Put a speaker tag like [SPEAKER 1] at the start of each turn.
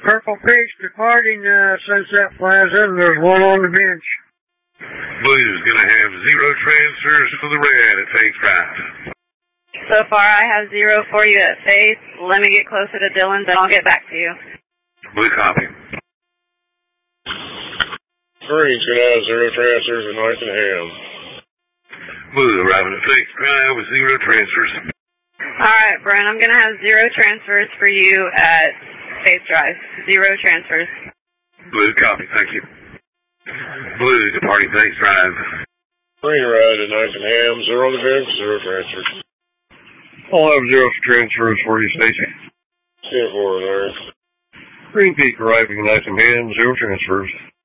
[SPEAKER 1] Purple Peach departing Sunset Plaza, and there's one on the bench.
[SPEAKER 2] Blue's gonna have 0 transfers for the red at Faith Drive.
[SPEAKER 3] So far I have 0 for you at Faith. Let me get closer to Dillon's and I'll get back to you.
[SPEAKER 2] Blue copy.
[SPEAKER 4] Green's gonna have 0 transfers at Nottingham.
[SPEAKER 2] Blue arriving at Faith Drive with 0 transfers.
[SPEAKER 3] Alright, Brent, I'm gonna have 0 transfers for you at Faith Drive. 0 transfers.
[SPEAKER 2] Blue copy, thank you. Blue departing Faith Drive.
[SPEAKER 4] Green ride at Nottingham, 0 on the bench, 0 transfers.
[SPEAKER 5] I'll have 0 transfers for you, Stacy.
[SPEAKER 4] 10-4 there.
[SPEAKER 5] Green Peak arriving at Nottingham, 0 transfers.